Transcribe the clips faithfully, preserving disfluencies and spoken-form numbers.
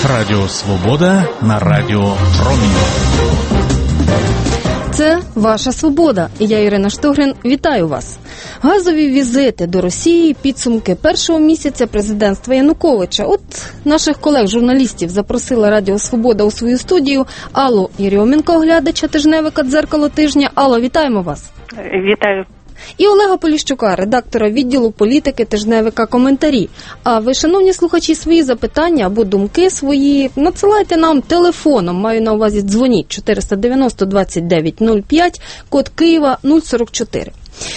Радіо Свобода на Радіо Промінь. Це «Ваша Свобода». І я, Ірина Штогрин, вітаю вас. Газові візити до Росії, підсумки першого місяця президентства Януковича. От наших колег-журналістів запросила Радіо Свобода у свою студію Аллу Єрьоменко, оглядача тижневика «Дзеркало тижня». Алло, вітаємо вас. Вітаю. І Олега Поліщука, редактора відділу політики тижневика «Коментарі». А ви, шановні слухачі, свої запитання або думки свої надсилайте нам телефоном, маю на увазі дзвоніть, чотириста дев'яносто двадцять дев'ять нуль п'ять, код Києва нуль сорок чотири.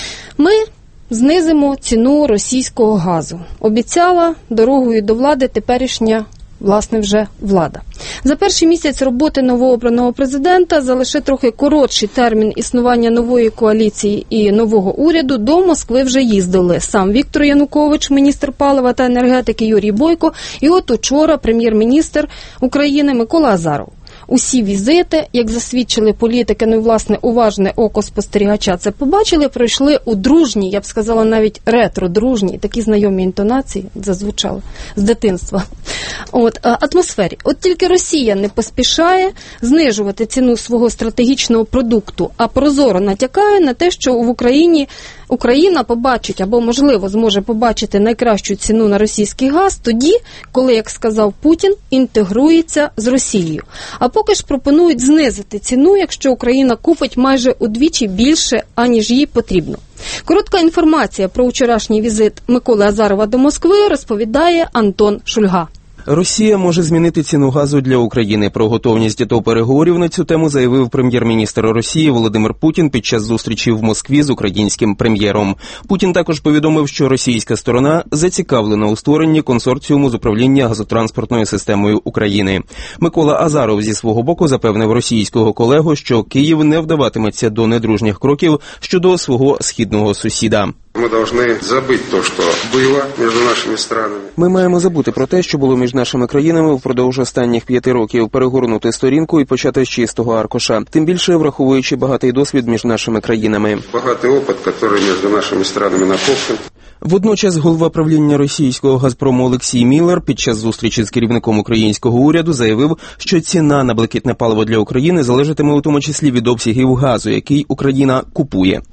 Ми знизимо ціну російського газу. Обіцяла дорогою до влади теперішня, власне, вже влада. За перший місяць роботи новообраного президента, за лише трохи коротший термін існування нової коаліції і нового уряду, до Москви вже їздили сам Віктор Янукович, міністр палива та енергетики Юрій Бойко, і от учора прем'єр-міністр України Микола Азаров. Усі візити, як засвідчили політики, ну і, власне, уважне око спостерігача це побачили, пройшли у дружній, я б сказала, навіть ретро-дружній, такі знайомі інтонації зазвучали з дитинства. От, атмосфері. От тільки Росія не поспішає знижувати ціну свого стратегічного продукту, а прозоро натякає на те, що в Україні Україна побачить, або, можливо, зможе побачити найкращу ціну на російський газ тоді, коли, як сказав Путін, інтегрується з Росією. А поки ж пропонують знизити ціну, якщо Україна купить майже удвічі більше, аніж їй потрібно. Коротка інформація про вчорашній візит Миколи Азарова до Москви розповідає Антон Шульга. Росія може змінити ціну газу для України. Про готовність до переговорів на цю тему заявив прем'єр-міністр Росії Володимир Путін під час зустрічі в Москві з українським прем'єром. Путін також повідомив, що російська сторона зацікавлена у створенні консорціуму з управління газотранспортною системою України. Микола Азаров зі свого боку запевнив російського колегу, що Київ не вдаватиметься до недружніх кроків щодо свого східного сусіда. Ми повинні забути те, що було між нашими странами. Ми маємо забути про те, що було між нашими країнами впродовж останніх п'яти років, перегорнути сторінку і почати з чистого аркуша. Тим більше, враховуючи багатий досвід між нашими країнами. Багатий опит, який між нашими странами накоплений. Водночас голова правління російського «Газпрому» Олексій Міллер під час зустрічі з керівником українського уряду заявив, що ціна на блакитне паливо для України залежатиме у тому числі від обсягів газу, який Україна купує.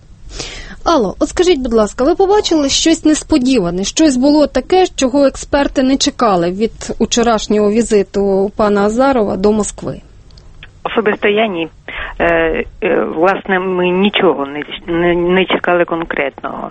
Алло, от скажіть, будь ласка, ви побачили щось несподіване, щось було таке, чого експерти не чекали від учорашнього візиту пана Азарова до Москви? Особисто я ні. Е, е, власне, ми нічого не, не, не чекали конкретного.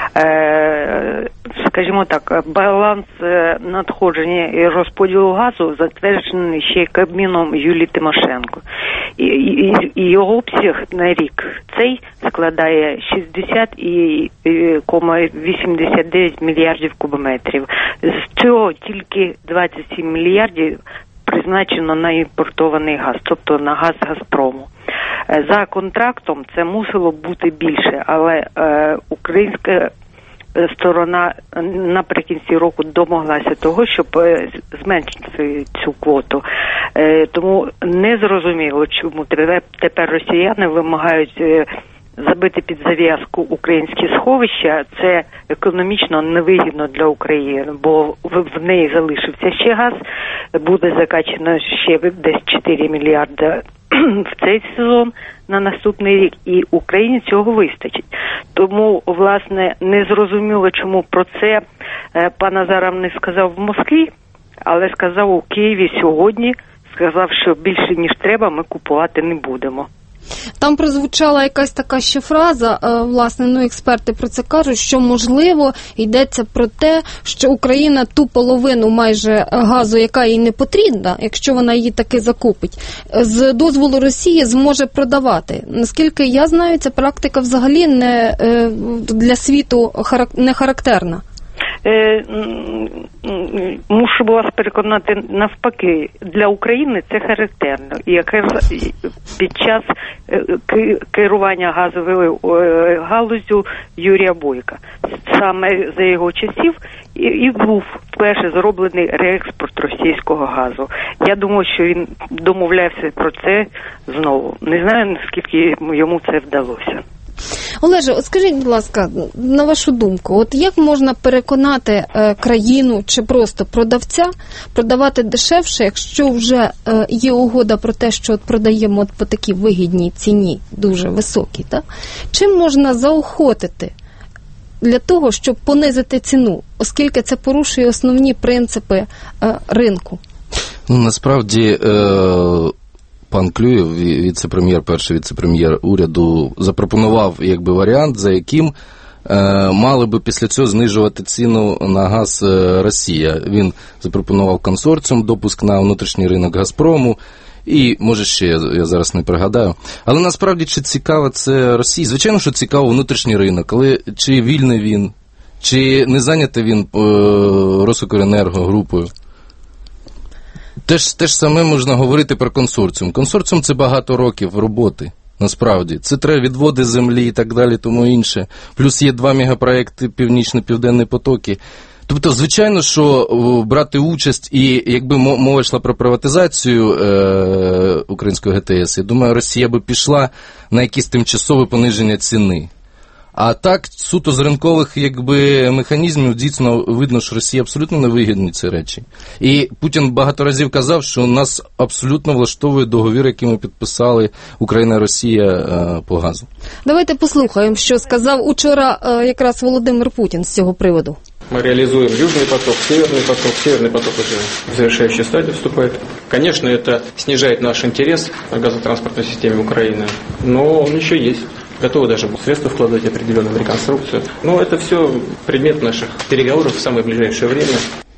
Е, скажімо так, баланс надходження і розподілу газу затверджений ще Кабміном Юлії Тимошенко. І, і, і його обсяг на рік цей складає шістдесят цілих вісімдесят дев'ять мільярдів кубометрів. З цього тільки двадцять сім мільярдів призначено на імпортований газ, тобто на газ «Газпрому». За контрактом це мусило бути більше, але е, українська сторона наприкінці року домоглася того, щоб зменшити цю квоту. Е, тому не зрозуміло, чому тепер росіяни вимагають е, забити під зав'язку українські сховища. Це економічно невигідно для України, бо в неї залишився ще газ, буде закачано ще десь чотири мільярди в цей сезон на наступний рік, і Україні цього вистачить. Тому, власне, не зрозуміло, чому про це пан Азаров не сказав в Москві, але сказав у Києві сьогодні, сказав, що більше, ніж треба, ми купувати не будемо. Там прозвучала якась така ще фраза, власне, ну, експерти про це кажуть, що, можливо, йдеться про те, що Україна ту половину майже газу, яка їй не потрібна, якщо вона її таки закупить, з дозволу Росії зможе продавати. Наскільки я знаю, ця практика взагалі не для світу не характерна. Мушу вас переконати навпаки, для України це характерно. І якраз під час керування газовою галузю Юрія Бойка. Саме за його часів і був вперше зроблений реекспорт російського газу. Я думаю, що він домовлявся про це знову. Не знаю, наскільки йому це вдалося. Олеже, от скажіть, будь ласка, на вашу думку, от як можна переконати е, країну чи просто продавця продавати дешевше, якщо вже е, є угода про те, що от продаємо от по такій вигідній ціні, дуже високій, так? Чим можна заохотити для того, щоб понизити ціну, оскільки це порушує основні принципи е, ринку? Ну, насправді, е- пан Клюєв, віце-прем'єр, перший віце-прем'єр уряду, запропонував якби варіант, за яким е, мали би після цього знижувати ціну на газ е, Росія. Він запропонував консорціум, допуск на внутрішній ринок Газпрому і, може, ще, я, я зараз не пригадаю. Але насправді, чи цікаво це Росії? Звичайно, що цікаво внутрішній ринок, але чи вільний він, чи не зайнятий він е, Росукренерго групою? Теж, теж саме можна говорити про консорціум. Консорціум – це багато років роботи, насправді. Це треба відводи землі і так далі, тому інше. Плюс є два мегапроекти Північно-Південні потоки. Тобто, звичайно, що брати участь, і якби мова йшла про приватизацію е- українського ГТС, я думаю, Росія би пішла на якісь тимчасове пониження ціни. А так, суто з ринкових якби, механізмів, дійсно, видно, що Росії абсолютно не вигідні ці речі. І Путін багато разів казав, що нас абсолютно влаштовує договір, який ми підписали Україна і Росія е, по газу. Давайте послухаємо, що сказав учора е, якраз Володимир Путін з цього приводу. Мы реализуем Южный поток, Северный поток. Северный поток уже в завершающей стадии вступает. Конечно, это снижает наш интерес к газотранспортной системе Украины, но он еще есть. Готовы даже средства вкладывать определенную в реконструкцию. Но это все предмет наших переговоров в самое ближайшее время.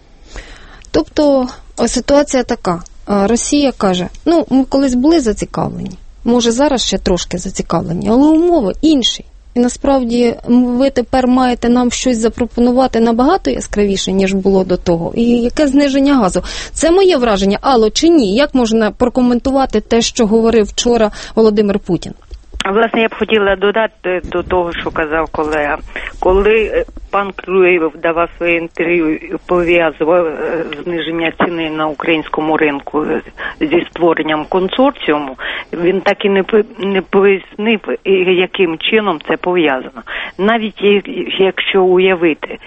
Тобто ситуація така. Росія каже, ну, ми колись були зацікавлені, може зараз ще трошки зацікавлені, але умови інші. І насправді ви тепер маєте нам щось запропонувати набагато яскравіше, ніж було до того. І яке зниження газу? Це моє враження. Алло, чи ні? Як можна прокоментувати те, що говорив вчора Володимир Путін? Власне, я б хотіла додати до того, що казав колега. Коли пан Клюєв давав своє інтерв'ю і пов'язував зниження ціни на українському ринку зі створенням консорціуму, він так і не, не пояснив, яким чином це пов'язано. Навіть якщо уявити,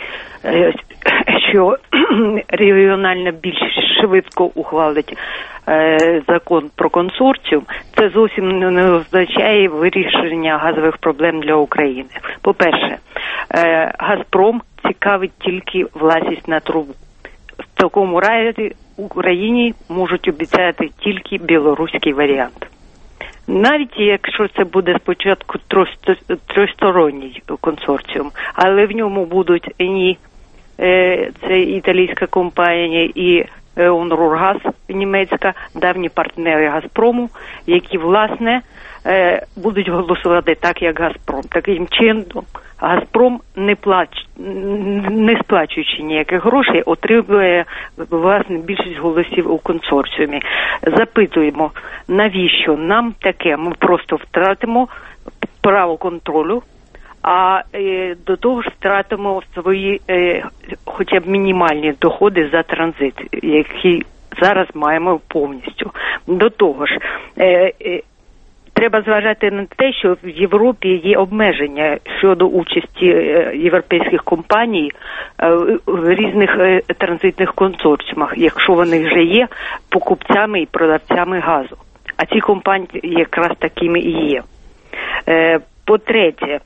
що регіональна більшість швидко ухвалить закон про консорціум, це зовсім не означає вирішення газових проблем для України. По-перше, Газпром цікавить тільки власність на трубу. В такому разі Україні можуть обіцяти тільки білоруський варіант. Навіть якщо це буде спочатку тристоронній консорціум, але в ньому будуть і це італійська компанія і Онрургаз німецька, давні партнери Газпрому, які, власне, будуть голосувати так, як Газпром. Таким чином, Газпром, не, плач... не сплачуючи ніяких грошей, отримує, власне, більшість голосів у консорціумі. Запитуємо, навіщо нам таке? Ми просто втратимо право контролю, а е, до того ж втратимо свої е, хоча б мінімальні доходи за транзит, які зараз маємо повністю. До того ж, е, е, треба зважати на те, що в Європі є обмеження щодо участі е, європейських компаній е, в різних е, транзитних консорціумах, якщо вони вже є покупцями і продавцями газу. А ці компанії якраз такими і є. Е, по-третє,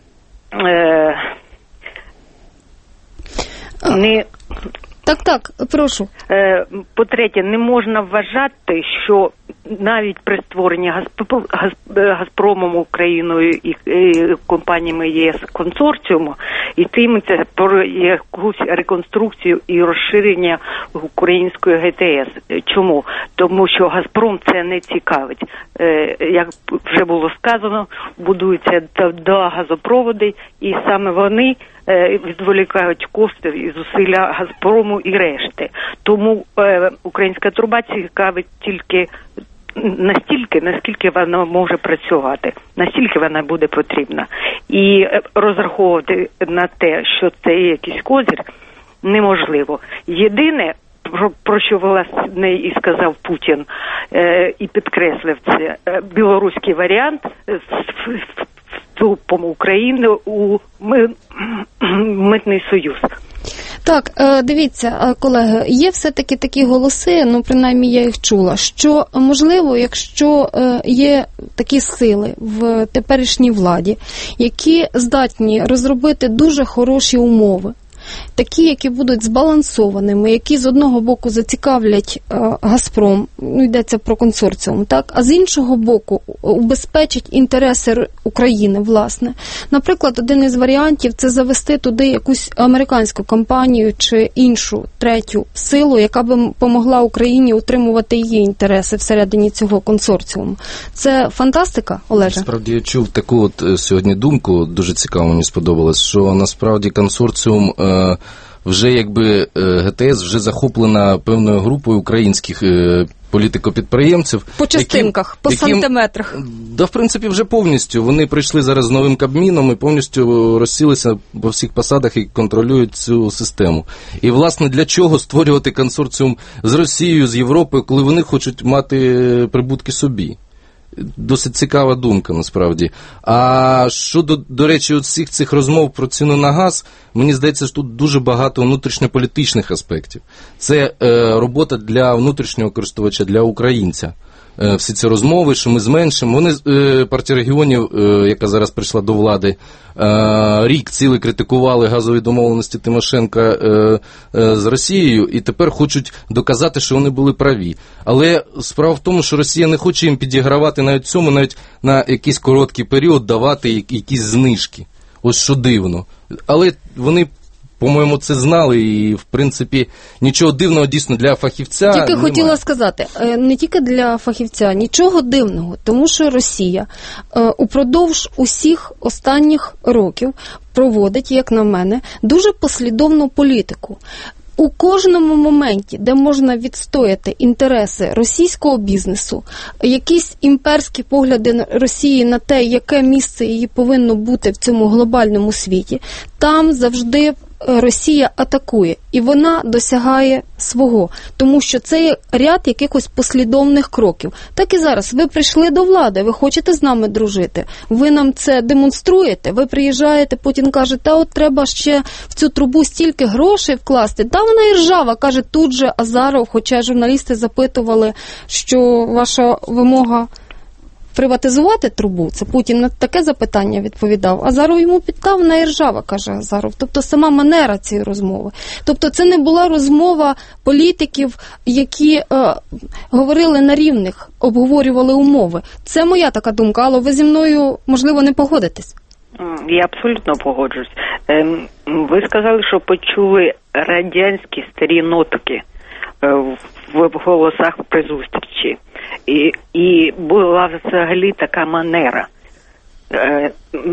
Е, не, так, так, прошу. Е, по-третє, не можна вважати, що навіть при створенні Газп... Газпромом Україною і, і компаніями ЄС консорціуму йтиметься про якусь реконструкцію і розширення української ГТС. Чому? Тому що Газпром це не цікавить. Е, як вже було сказано, будуються два газопроводи, і саме вони е, відволікають кошти і зусилля Газпрому і решти. Тому е, українська труба цікавить тільки настільки, наскільки вона може працювати, настільки вона буде потрібна. І розраховувати на те, що це є якийсь козир, неможливо. Єдине, про, про що власне і сказав Путін, е, і підкреслив це, е, білоруський варіант в, в, в вступом України у Митний Союз? Так, дивіться, колеги, є все-таки такі голоси, ну, принаймні я їх чула, що, можливо, якщо є такі сили в теперішній владі, які здатні розробити дуже хороші умови, такі, які будуть збалансованими, які з одного боку зацікавлять е, Газпром, ну, йдеться про консорціум, так, а з іншого боку убезпечить інтереси України, власне. Наприклад, один із варіантів – це завести туди якусь американську компанію чи іншу, третю силу, яка б помогла Україні утримувати її інтереси всередині цього консорціуму. Це фантастика, Олеже? Насправді, я чув таку от сьогодні думку, дуже цікаво, мені сподобалось, що насправді консорціум е, вже якби ГТС вже захоплена певною групою українських політико-підприємців. По частинках, яким, по сантиметрах. Яким, да, в принципі, вже повністю. Вони прийшли зараз з новим Кабміном і повністю розсілися по всіх посадах і контролюють цю систему. І, власне, для чого створювати консорціум з Росією, з Європою, коли вони хочуть мати прибутки собі? Досить цікава думка, насправді. А щодо, до речі, от всіх цих розмов про ціну на газ, мені здається, що тут дуже багато внутрішньополітичних аспектів. Це е, робота для внутрішнього користувача, для українця. Е, всі ці розмови, що ми зменшимо. Вони, е, партія регіонів, е, яка зараз прийшла до влади, е, рік цілий критикували газові домовленості Тимошенка е, е, з Росією, і тепер хочуть доказати, що вони були праві. Але справа в тому, що Росія не хоче їм підігравати навіть цьому, навіть на якийсь короткий період давати якісь знижки. Ось що дивно. Але вони, по-моєму, це знали, і, в принципі, нічого дивного дійсно для фахівця Тільки немає. хотіла сказати, не тільки для фахівця, нічого дивного, тому що Росія упродовж усіх останніх років проводить, як на мене, дуже послідовну політику. У кожному моменті, де можна відстояти інтереси російського бізнесу, якісь імперські погляди Росії на те, яке місце її повинно бути в цьому глобальному світі, там завжди Росія атакує, і вона досягає свого, тому що це є ряд якихось послідовних кроків. Так і зараз. Ви прийшли до влади, ви хочете з нами дружити, ви нам це демонструєте, ви приїжджаєте, Путін каже, та от треба ще в цю трубу стільки грошей вкласти, та вона і ржава, каже тут же Азаров, хоча журналісти запитували, що ваша вимога приватизувати трубу, це Путін на таке запитання відповідав. Азаров йому підкав, на іржава, каже Азаров. Тобто сама манера цієї розмови. Тобто це не була розмова політиків, які е, говорили на рівних, обговорювали умови. Це моя така думка, але ви зі мною, можливо, не погодитесь. Я абсолютно погоджуюсь. Ем, ви сказали, що почули радянські старі нотки в голосах при зустрічі. І, і була взагалі така манера. Е,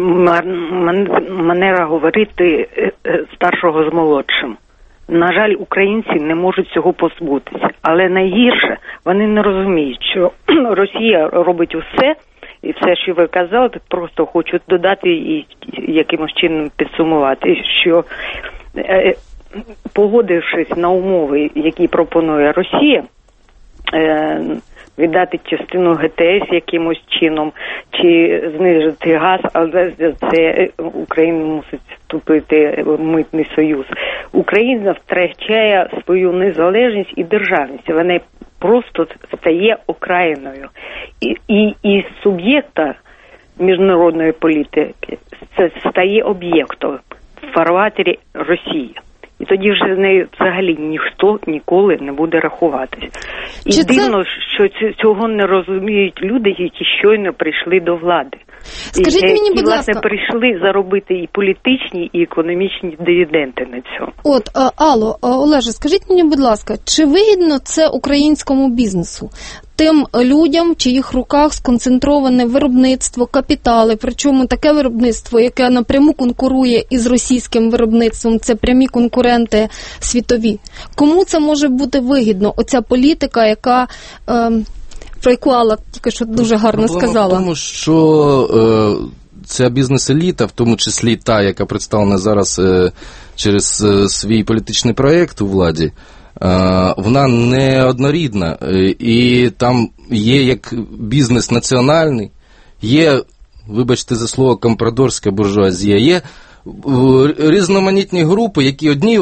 манера говорити старшого з молодшим. На жаль, українці не можуть цього позбутися. Але найгірше, вони не розуміють, що Росія робить усе, і все, що ви казали, просто хочуть додати і якимось чином підсумувати, що е, погодившись на умови, які пропонує Росія, е, віддати частину ГТС якимось чином, чи знижити газ, але це Україна мусить вступити в Митний Союз. Україна втрачає свою незалежність і державність. Вона просто стає окраїною. І, і, і суб'єкта міжнародної політики це стає об'єктом в фарватері Росії. І тоді вже з нею взагалі ніхто ніколи не буде рахуватись. І Чи дивно, це... що цього не розуміють люди, які щойно прийшли до влади. Скажіть і, мені, і, будь власне, ласка, прийшли заробити і політичні, і економічні дивіденди на цьому. От, а, Алло, Олеже, скажіть мені, будь ласка, чи вигідно це українському бізнесу? Тим людям, в чиїх руках сконцентроване виробництво, капітали, причому таке виробництво, яке напряму конкурує із російським виробництвом, це прямі конкуренти світові. Кому це може бути вигідно, оця політика, яка... Е, про яку Алла тільки що дуже гарно Проблема сказала? Проблема в тому, що е, ця бізнес-еліта, в тому числі та, яка представлена зараз е, через е, свій політичний проєкт у владі, вона не однорідна, і там є як бізнес національний, є вибачте за слово, компрадорська буржуазія. Є різноманітні групи, які одні,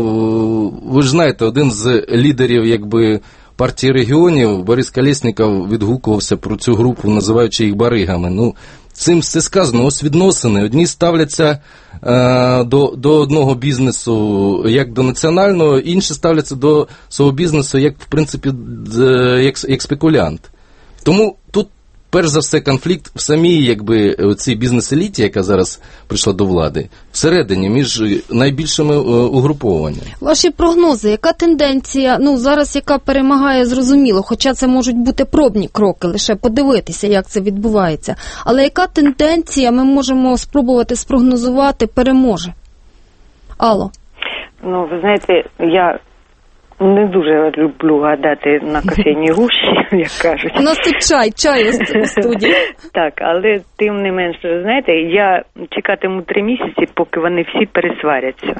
ви ж знаєте, один з лідерів, якби, партії регіонів, Борис Колєсніков, відгукувався про цю групу, називаючи їх баригами. Ну, цим все сказано. Ось відносини. Одні ставляться е, до, до одного бізнесу як до національного, інші ставляться до свого бізнесу як, в принципі, як, як спекулянт. Тому тут, перш за все, конфлікт в самій, якби, цій бізнес-еліті, яка зараз прийшла до влади, всередині, між найбільшими угрупованнями. Ваші прогнози, яка тенденція, ну, зараз яка перемагає, зрозуміло, хоча це можуть бути пробні кроки, лише подивитися, як це відбувається. Але яка тенденція, ми можемо спробувати спрогнозувати, переможе? Алло. Ну, ви знаєте, я не дуже люблю гадати на кофейній гущі, як кажуть. У нас тут чай, чай у студії. Так, але тим не менше, знаєте, я чекатиму три місяці, поки вони всі пересваряться.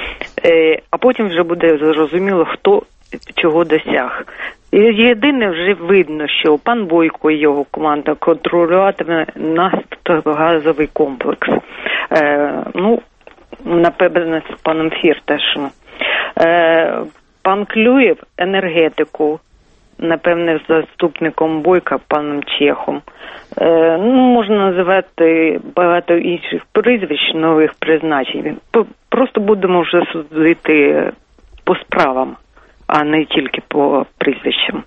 Е, а потім вже буде зрозуміло, хто чого досяг. І єдине, вже видно, що пан Бойко і його команда контролюватиме нафтогазовий комплекс. Е, ну, напевно, з паном Фірташем. Е, Пан Клюєв енергетику, напевне, з заступником Бойка, паном Чехом. Е, ну, можна називати багато інших прізвищ, нових призначень. Просто будемо вже судити по справам, а не тільки по прізвищам.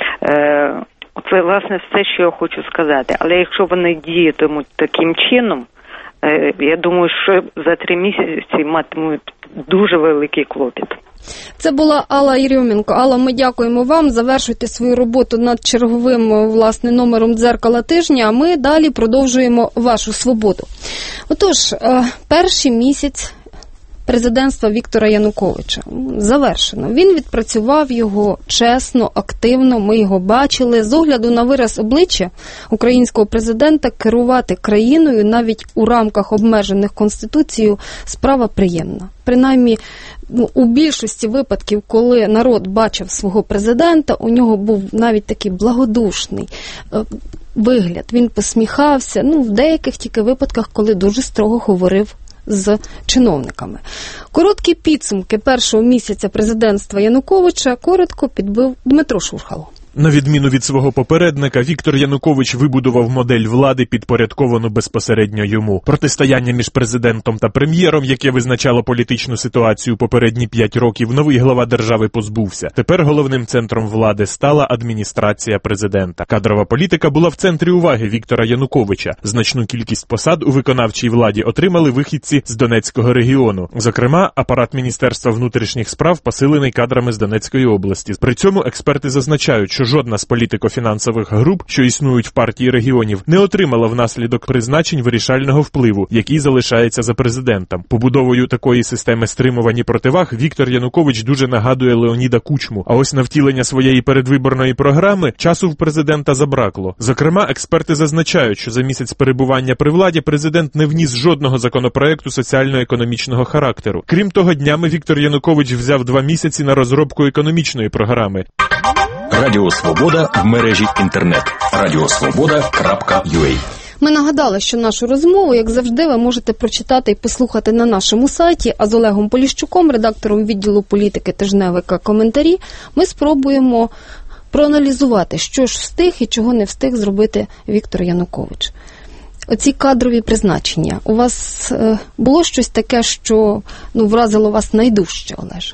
Е, це, власне, все, що я хочу сказати. Але якщо вони діятимуть таким чином, е, я думаю, що за три місяці матимуть дуже великий клопіт. Це була Алла Єрьомінко. Алла, ми дякуємо вам. Завершуйте свою роботу над черговим, власне, номером «Дзеркала тижня», а ми далі продовжуємо вашу свободу. Отож, перший місяць президентства Віктора Януковича завершено. Він відпрацював його чесно, активно, ми його бачили. З огляду на вираз обличчя українського президента керувати країною навіть у рамках обмежених Конституцією справа приємна. Принаймні, у більшості випадків, коли народ бачив свого президента, у нього був навіть такий благодушний вигляд. Він посміхався, ну, в деяких тільки випадках, коли дуже строго говорив з чиновниками. Короткі підсумки першого місяця президентства Януковича коротко підбив Дмитро Шурхало. На відміну від свого попередника, Віктор Янукович вибудував модель влади, підпорядковану безпосередньо йому. Протистояння між президентом та прем'єром, яке визначало політичну ситуацію попередні п'ять років, новий глава держави позбувся. Тепер головним центром влади стала адміністрація президента. Кадрова політика була в центрі уваги Віктора Януковича. Значну кількість посад у виконавчій владі отримали вихідці з Донецького регіону. Зокрема, апарат Міністерства внутрішніх справ посилений кадрами з Донецької області. При цьому експерти зазначають, що жодна з політико-фінансових груп, що існують в партії регіонів, не отримала внаслідок призначень вирішального впливу, який залишається за президентом. Побудовою такої системи стримувань і противаг Віктор Янукович дуже нагадує Леоніда Кучму. А ось на втілення своєї передвиборної програми часу в президента забракло. Зокрема, експерти зазначають, що за місяць перебування при владі президент не вніс жодного законопроекту соціально-економічного характеру. Крім того, днями Віктор Янукович взяв два місяці на розробку економічної програми. Радіо Свобода в мережі інтернет. радіосвобода крапка ю а. Ми нагадали, що нашу розмову, як завжди, ви можете прочитати і послухати на нашому сайті, а з Олегом Поліщуком, редактором відділу політики тижневика «Коментарі», ми спробуємо проаналізувати, що ж встиг і чого не встиг зробити Віктор Янукович. Оці кадрові призначення. У вас е, було щось таке, що, ну, вразило вас найдужче, Олеже?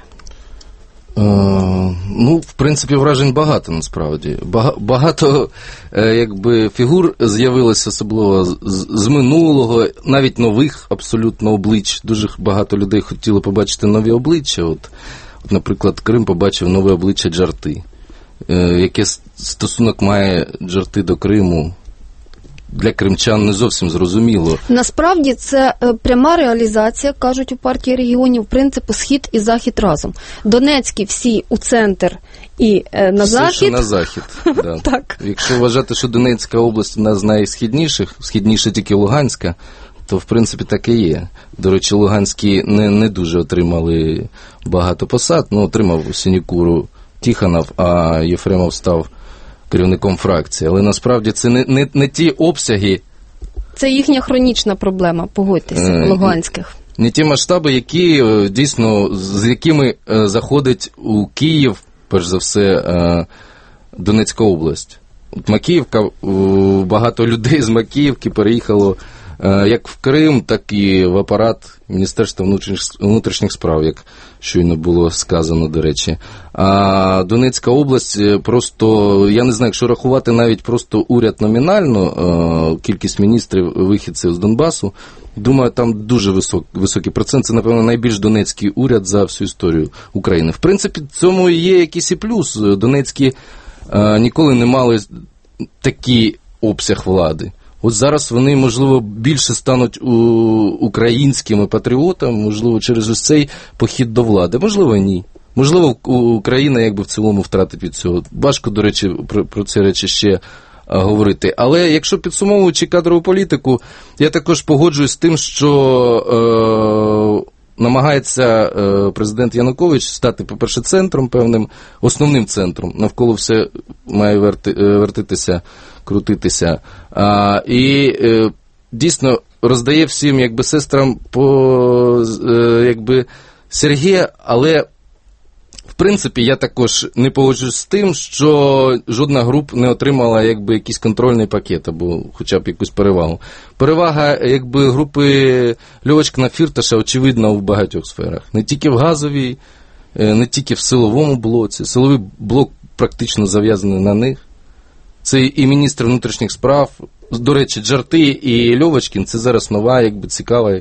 Е, ну, в принципі, вражень багато, насправді. Бага, багато, е, якби, фігур з'явилося, особливо з, з минулого, навіть нових абсолютно облич. Дуже багато людей хотіли побачити нові обличчя. От, от наприклад, Крим побачив нове обличчя Джарти. Е, яке стосунок має Джарти до Криму? Для кримчан не зовсім зрозуміло. Насправді це пряма реалізація, кажуть у партії регіонів, принципу «схід і захід разом». Донецькі всі у центр і е, на Все, захід. Все на захід, да. Так. Якщо вважати, що Донецька область одна з найсхідніших, східніше тільки Луганська, то в принципі так і є. До речі, Луганські не, не дуже отримали багато посад, ну отримав синекуру Тихонов, а Єфремов став керівником фракції. Але насправді це не, не, не ті обсяги Це їхня хронічна проблема, погодьтеся, луганських. Не ті масштаби, які дійсно, з якими заходить у Київ, перш за все, Донецька область. От Макіївка, багато людей з Макіївки переїхало як в Крим, так і в апарат Міністерства внутрішніх справ, як щойно було сказано, до речі. А Донецька область просто, я не знаю, якщо рахувати навіть просто уряд номінально, кількість міністрів, вихідців з Донбасу, думаю, там дуже висок, високий процент. Це, напевно, найбільш донецький уряд за всю історію України. В принципі, в цьому є якийсь і плюс. Донецькі а, ніколи не мали такий обсяг влади. От зараз вони, можливо, більше стануть у, українськими патріотами, можливо, через ось цей похід до влади. Можливо, ні. Можливо, Україна якби в цілому втратить від цього. Важко, до речі, про, про ці речі ще а, говорити. Але якщо підсумовуючи кадрову політику, я також погоджуюсь з тим, що е, намагається е, президент Янукович стати, по-перше, центром певним, основним центром. Навколо все має верти, вертитися, крутитися. А, і е, дійсно роздає всім якби сестрам по е, якби Сергія, але в принципі я також не погоджуюсь з тим, що жодна група не отримала якби якийсь контрольний пакет або хоча б якусь перевагу. Перевага якби групи Льовочкіна-Фірташа очевидна в багатьох сферах. Не тільки в газовій, не тільки в силовому блоці. Силовий блок практично зав'язаний на них. Це і міністр внутрішніх справ, до речі, Джарти і Льовочкін – це зараз нова, якби, цікава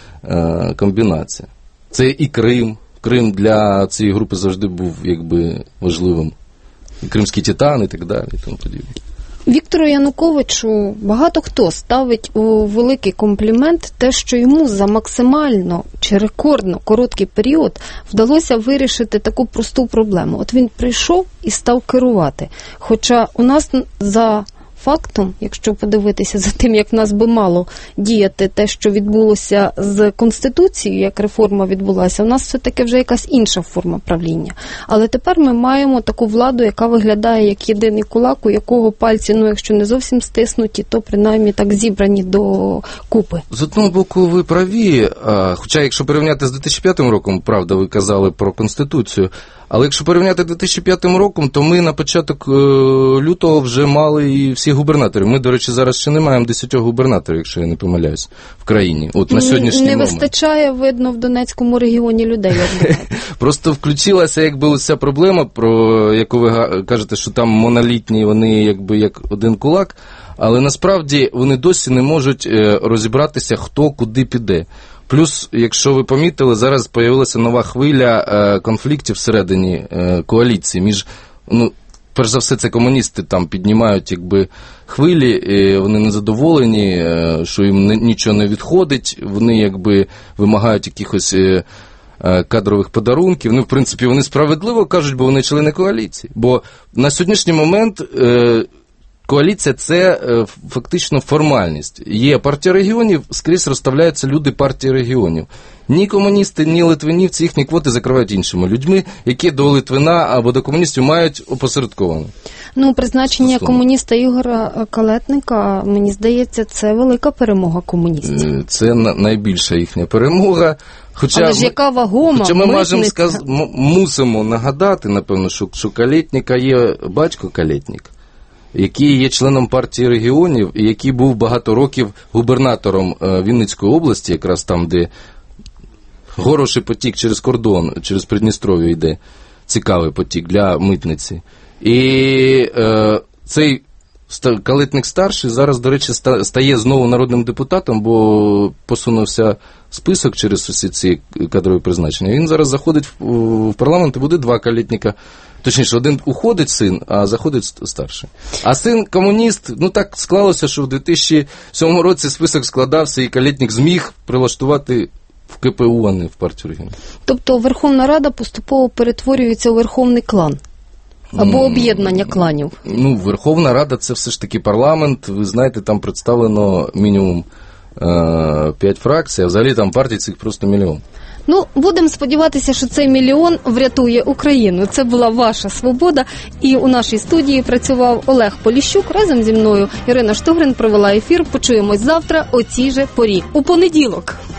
е, комбінація. Це і Крим. Крим для цієї групи завжди був, якби, важливим. І кримські титани і так далі, і тому подібне. Віктору Януковичу багато хто ставить у великий комплімент те, що йому за максимально чи рекордно короткий період вдалося вирішити таку просту проблему. От він прийшов і став керувати. Хоча у нас за фактом, якщо подивитися за тим, як в нас би мало діяти те, що відбулося з Конституцією, як реформа відбулася, у нас все-таки вже якась інша форма правління. Але тепер ми маємо таку владу, яка виглядає як єдиний кулак, у якого пальці, ну якщо не зовсім стиснуті, то принаймні так зібрані до купи. З одного боку ви праві, хоча якщо порівняти з дві тисячі п'ятим роком, правда, ви казали про Конституцію, але якщо порівняти з дві тисячі п'ятим роком, то ми на початок лютого вже мали і всі губернаторів. Ми, до речі, зараз ще не маємо десятьох губернаторів, якщо я не помиляюсь, в країні. От на сьогоднішній не момент. вистачає, видно, в Донецькому регіоні людей. Просто включилася якби оця проблема, про яку ви кажете, що там монолітні, вони якби як один кулак, але насправді вони досі не можуть розібратися, хто куди піде. Плюс, якщо ви помітили, зараз з'явилася нова хвиля е, конфліктів всередині е, коаліції. Між, ну, перш за все, це комуністи там піднімають якби хвилі, і вони незадоволені, е, що їм не, нічого не відходить, вони якби вимагають якихось е, е, кадрових подарунків. Ну, в принципі, вони справедливо кажуть, бо вони члени коаліції. Бо на сьогоднішній момент е, коаліція – це е, фактично формальність. Є партія регіонів, скрізь розставляються люди партії регіонів. Ні комуністи, ні литвинівці їхні квоти закривають іншими людьми, які до Литвина або до комуністів мають опосередковано. Ну, призначення Стосовно. комуніста Ігора Калєтніка, мені здається, це велика перемога комуністів. Це найбільша їхня перемога. Хоча Але ж яка вагома, Хоча ми можемо сказ... м- мусимо нагадати, напевно, що, що Калєтніка є батько Калєтнік, який є членом партії регіонів і який був багато років губернатором Вінницької області, якраз там, де хороший потік через кордон, через Придністров'я йде, цікавий потік для митниці. І е, цей Калєтнік-старший зараз, до речі, стає знову народним депутатом, бо посунувся список через усі ці кадрові призначення. Він зараз заходить в парламент і буде два Калєтніка. Точніше, один уходить син, а заходить старший. А син комуніст, ну так склалося, що в дві тисячі сьомому році список складався, і Калєтнік зміг прилаштувати в ка пе у, а не в партію регіонів. Тобто Верховна Рада поступово перетворюється у верховний клан? Або об'єднання кланів? Ну, Верховна Рада – це все ж таки парламент. Ви знаєте, там представлено мінімум п'ять фракцій, а взагалі там партій цих просто мільйон. Ну, будемо сподіватися, що цей мільйон врятує Україну. Це була ваша свобода. І у нашій студії працював Олег Поліщук. Разом зі мною Ірина Штогрин провела ефір. Почуємось завтра о цій же порі. У понеділок.